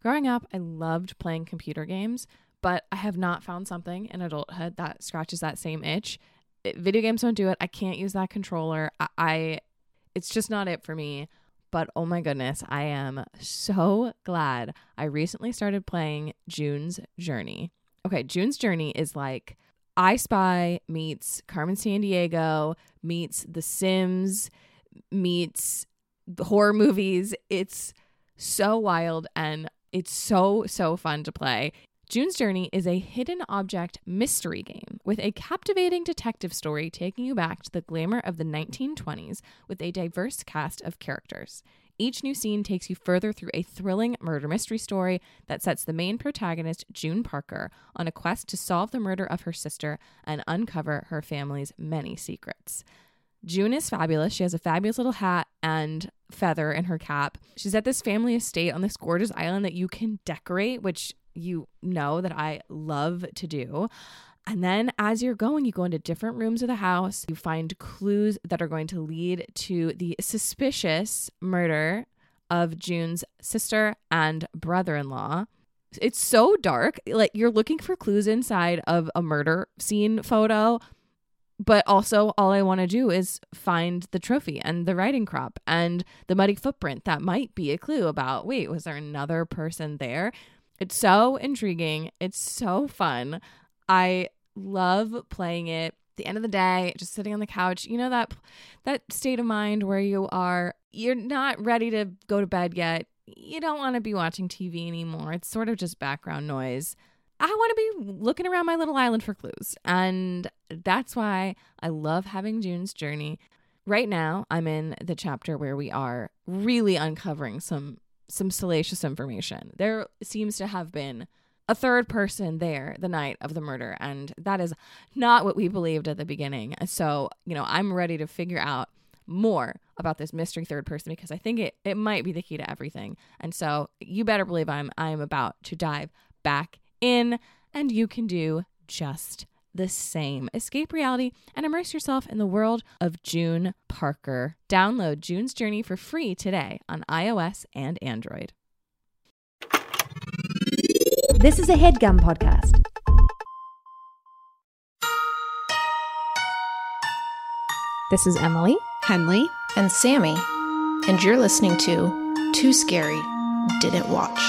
Growing up, I loved playing computer games, but I have not found something in adulthood that scratches that same itch. Video games don't do it. I can't use that controller. It's just not it for me. But oh my goodness, I am so glad I recently started playing June's Journey. Okay, June's Journey is like I Spy meets Carmen Sandiego, meets The Sims, meets horror movies. It's so wild and it's so fun to play. June's Journey is a hidden object mystery game with a captivating detective story taking you back to the glamour of the 1920s with a diverse cast of characters. Each new scene takes you further through a thrilling murder mystery story that sets the main protagonist, June Parker, on a quest to solve the murder of her sister and uncover her family's many secrets. June is fabulous. She has a fabulous little hat and feather in her cap. She's at this family estate on this gorgeous island that you can decorate, which you know that I love to do. And then as you're going, you go into different rooms of the house. You find clues that are going to lead to the suspicious murder of June's sister and brother-in-law. It's so dark. Like you're looking for clues inside of a murder scene photo. But also all I want to do is find the trophy and the riding crop and the muddy footprint that might be a clue about, wait, was there another person there? It's so intriguing. It's so fun. I love playing it. At the end of the day, just sitting on the couch, you know, that state of mind where you're not ready to go to bed yet. You don't want to be watching TV anymore. It's sort of just background noise. I want to be looking around my little island for clues. And that's why I love having June's Journey. Right now, I'm in the chapter where we are really uncovering some salacious information. There seems to have been a third person there the night of the murder, and that is not what we believed at the beginning. So, you know, I'm ready to figure out more about this mystery third person because I think it might be the key to everything. And so you better believe I am about to dive back in, and you can do just the same. Escape reality and immerse yourself in the world of June Parker. Download June's Journey for free today on iOS and Android. This is a HeadGum podcast. This is Emily, Henley, and Sammy, and you're listening to Too Scary Didn't Watch.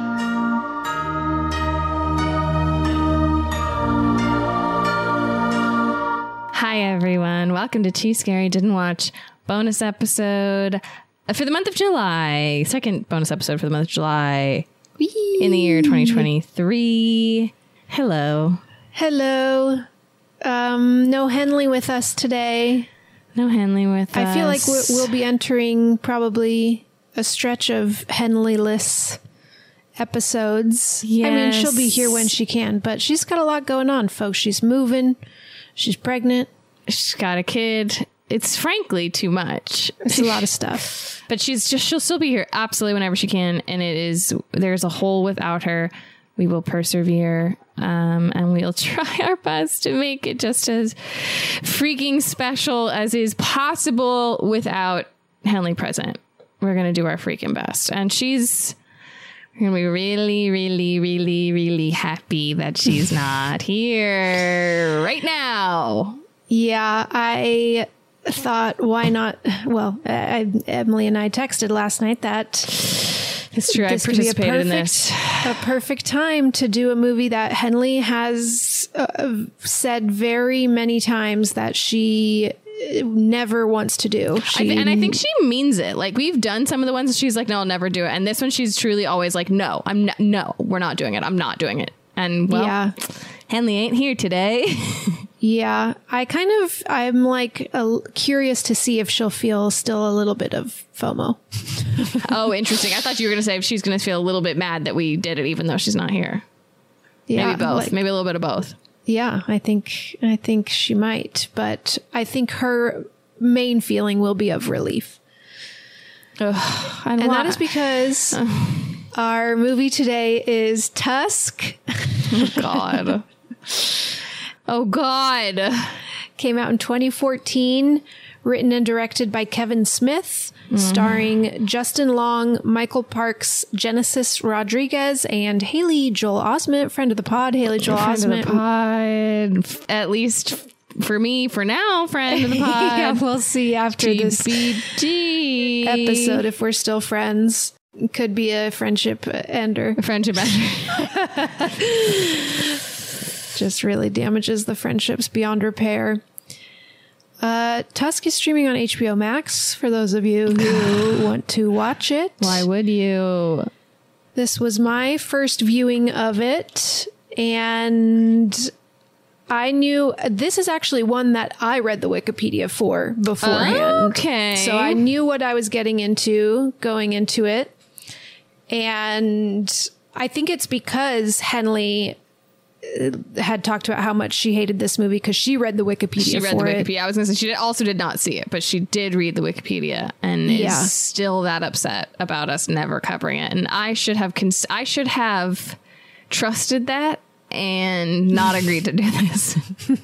Hi, everyone. Welcome to Too Scary Didn't Watch bonus episode for the month of July. Second bonus episode for the month of July in the year 2023. Hello. Hello. No Henley with us today. No Henley with us. I feel like we'll be entering probably a stretch of Henley-less episodes. Yes. I mean, she'll be here when she can, but she's got a lot going on, folks. She's moving. She's pregnant. She's got a kid. It's frankly too much. It's a lot of stuff. But she'll still be here absolutely whenever she can. And there's a hole without her. We will persevere. And we'll try our best to make it just as freaking special as is possible without Henley present. We're going to do our freaking best. And she's going to be really, really, really, really happy that she's not here right now. Yeah, I thought, why not? Well, Emily and I texted last night that it's true. I participated in this. A perfect time to do a movie that Henley has said very many times that she never wants to do. And I think she means it. Like, we've done some of the ones that she's like, no, I'll never do it. And this one, she's truly always like, no, no, we're not doing it. I'm not doing it. And well, yeah. Henley ain't here today. Yeah, I'm like curious to see if she'll feel still a little bit of FOMO. Oh, interesting. I thought you were going to say if she's going to feel a little bit mad that we did it, even though she's not here. Yeah, maybe both. Maybe a little bit of both. Yeah, I think she might, but I think her main feeling will be of relief. And that is because our movie today is Tusk. Oh, God. Oh, God. Came out in 2014, written and directed by Kevin Smith, starring Justin Long, Michael Parks, Genesis Rodriguez, and Haley Joel Osment, friend of the pod. Haley Joel Osment. At least for me, for now, friend of the pod. Yeah, we'll see after this episode if we're still friends. Could be a friendship ender. A friendship ender. Just really damages the friendships beyond repair. Tusk is streaming on HBO Max for those of you who want to watch it. Why would you? This was my first viewing of it, and I knew this is actually one that I read the Wikipedia for beforehand. Okay. So I knew what I was getting into going into it. And I think it's because Henley had talked about how much she hated this movie because she read the Wikipedia for it. I was going to say she also did not see it, but she did read the Wikipedia and is still that upset about us never covering it. And I should have trusted that and not agreed to do this.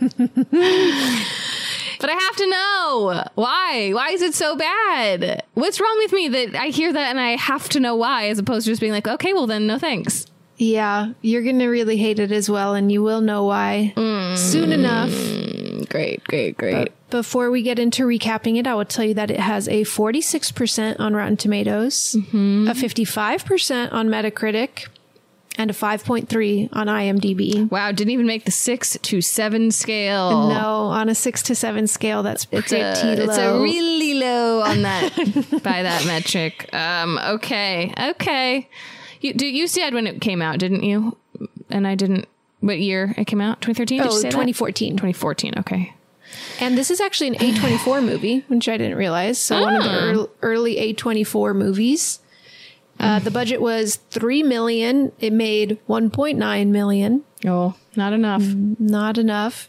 But I have to know why. Why is it so bad? What's wrong with me that I hear that and I have to know why, as opposed to just being like, okay, well then no thanks. Yeah, you're going to really hate it as well, and you will know why soon enough. Great. But before we get into recapping it, I will tell you that it has a 46% on Rotten Tomatoes, a 55% on Metacritic, and a 5.3 on IMDb. Wow, didn't even make the 6 to 7 scale. No, on a 6 to 7 scale, that's pretty low. It's a really low on that by that metric. Okay. You said when it came out, didn't you? And I didn't. What year it came out? 2013? Did you say 2014. 2014, okay. And this is actually an A24 movie, which I didn't realize. So one of the early A24 movies. The budget was $3 million. It made $1.9 million. Oh, not enough. Not enough.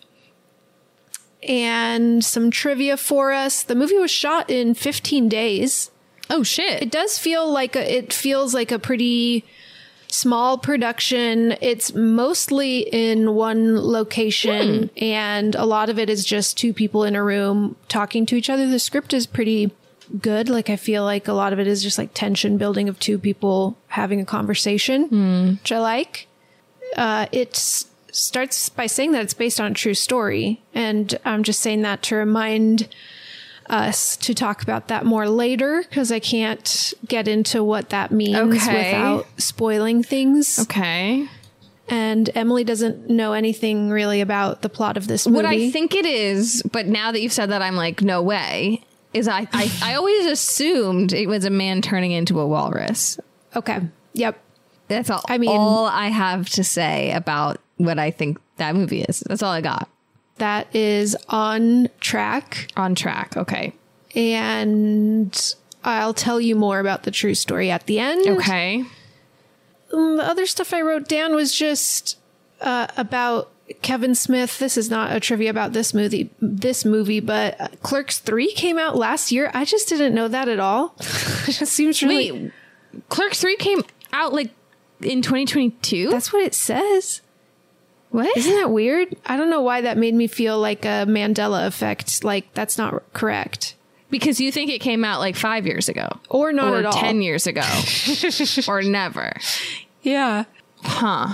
And some trivia for us. The movie was shot in 15 days. Oh, shit. It does feel like it feels like a pretty small production. It's mostly in one location, and a lot of it is just two people in a room talking to each other. The script is pretty good. Like, I feel like a lot of it is just like tension building of two people having a conversation, which I like. It starts by saying that it's based on a true story, and I'm just saying that to remind us to talk about that more later, because I can't get into what that means without spoiling things. Okay. And Emily doesn't know anything really about the plot of this movie. What I think it is, but now that you've said that, I'm like, no way, is I always assumed it was a man turning into a walrus. Okay. Yep. That's all. I mean, all I have to say about what I think that movie is. That's all I got. That is on track. On track. Okay. And I'll tell you more about the true story at the end. Okay. The other stuff I wrote down was just about Kevin Smith. This is not a trivia about this movie, but Clerks 3 came out last year. I just didn't know that at all. It just seems really... Wait, Clerks 3 came out like in 2022? That's what it says. What? Isn't that weird? I don't know why that made me feel like a Mandela effect. Like, that's not correct. Because you think it came out like 5 years ago. Or not at all. 10 years ago. Or never. Yeah. Huh.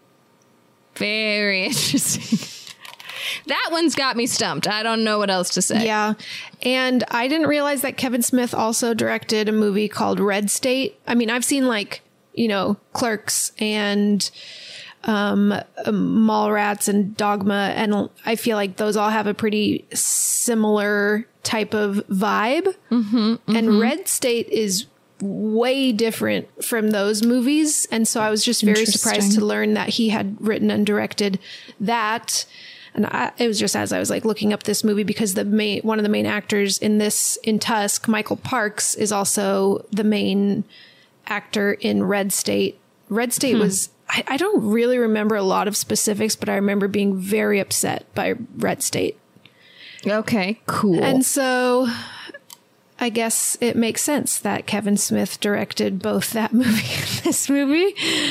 Very interesting. That one's got me stumped. I don't know what else to say. Yeah. And I didn't realize that Kevin Smith also directed a movie called Red State. I mean, I've seen like, Clerks and... Mallrats and Dogma, and I feel like those all have a pretty similar type of vibe. And Red State is way different from those movies, and so I was just very surprised to learn that he had written and directed that. And it was just as I was like looking up this movie, because one of the main actors in Tusk, Michael Parks, is also the main actor in Red State. Red State was... I don't really remember a lot of specifics, but I remember being very upset by Red State. Okay, cool. And so I guess it makes sense that Kevin Smith directed both that movie and this movie.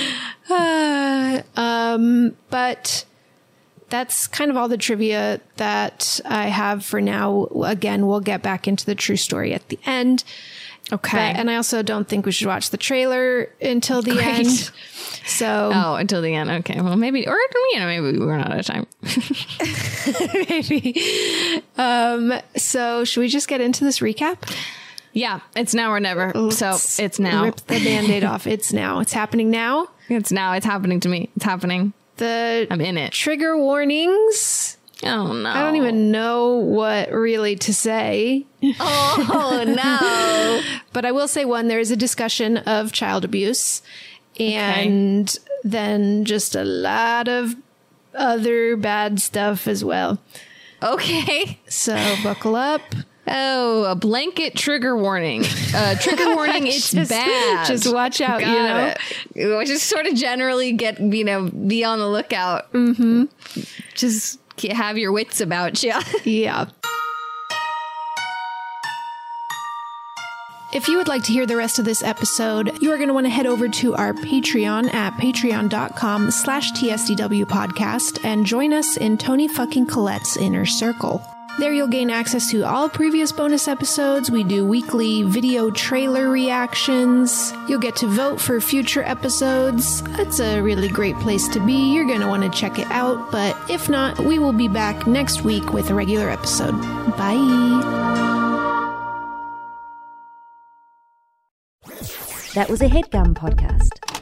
But that's kind of all the trivia that I have for now. Again, we'll get back into the true story at the end. Okay. And I also don't think we should watch the trailer until the end. So until the end. Okay. Well, maybe, or maybe we run out of time. Maybe. So should we just get into this recap? Yeah, it's now or never. So it's now. Rip the Band-Aid off. It's now. It's happening now. It's now. It's happening to me. It's happening. I'm in it. Trigger warnings. Oh no. I don't even know what really to say. Oh no. But I will say there is a discussion of child abuse and then just a lot of other bad stuff as well. Okay. So buckle up. Oh, a blanket trigger warning. Trigger warning, it's bad. Just watch out, Just sort of generally be on the lookout. Mm-hmm. Just have your wits about you. Yeah. If you would like to hear the rest of this episode, you are going to want to head over to our Patreon at patreon.com/TSDW podcast and join us in Tony fucking Collette's inner circle. There you'll gain access to all previous bonus episodes. We do weekly video trailer reactions. You'll get to vote for future episodes. It's a really great place to be. You're going to want to check it out. But if not, we will be back next week with a regular episode. Bye. That was a HeadGum podcast.